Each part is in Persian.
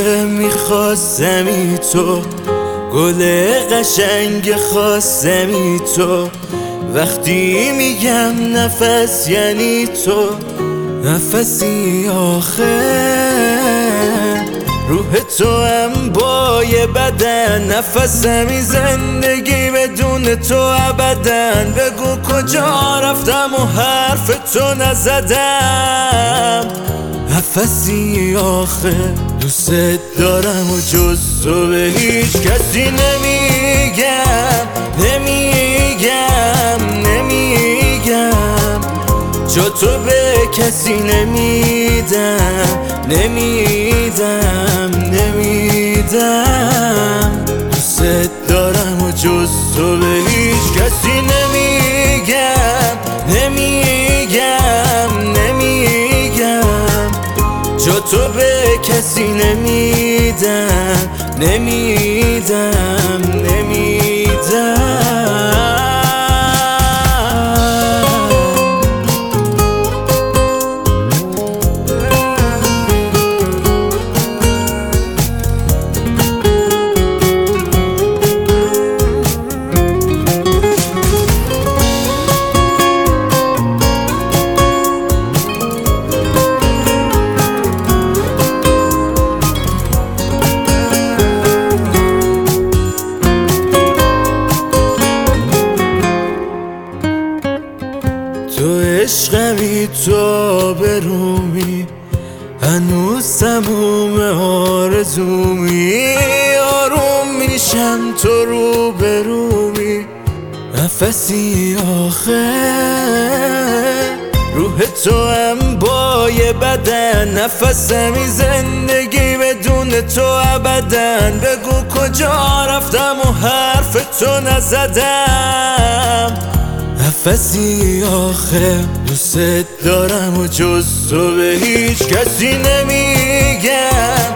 که میخواستمی تو، گل قشنگ خواستمی تو. وقتی میگم نفس یعنی تو، نفسی آخر روح تو هم با یه بدن. نفسمی زندگی بدون تو ابدن. بگو کجا رفتم و حرف تو نزدم. نفسی آخر دوست دارم و جز تو به هیچ کسی نمیگم. جا تو به کسی نمیدم. دوست دارم و جز تو به هیچ کسی نمیگم. جا تو به کسی نمیدم. تو عشقمی تو آبرومی، هنوز تموم آرزومی. آروم میشم تو روبرومی. نفسی آخر روح تو هم با یه بدن. نفسمی زندگی بدون تو ابدن. بگو کجا رفتم و حرف تو نزدم. نفسی آخر دوست دارم و جز تو به هیچ کسی نمیگم.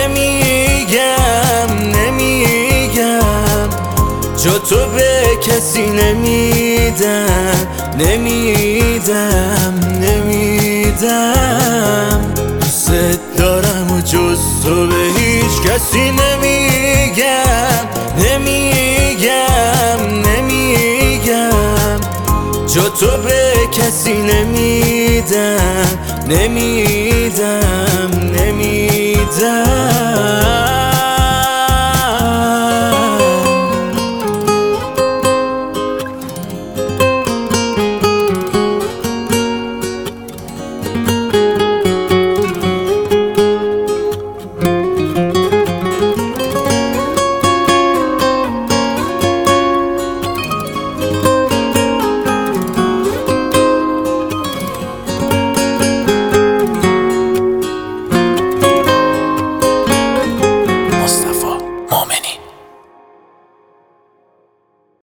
جا تو به کسی نمیدم. دوست دارم و جز تو به هیچ کسی نمیگم. جا تو به کسی نمیدم.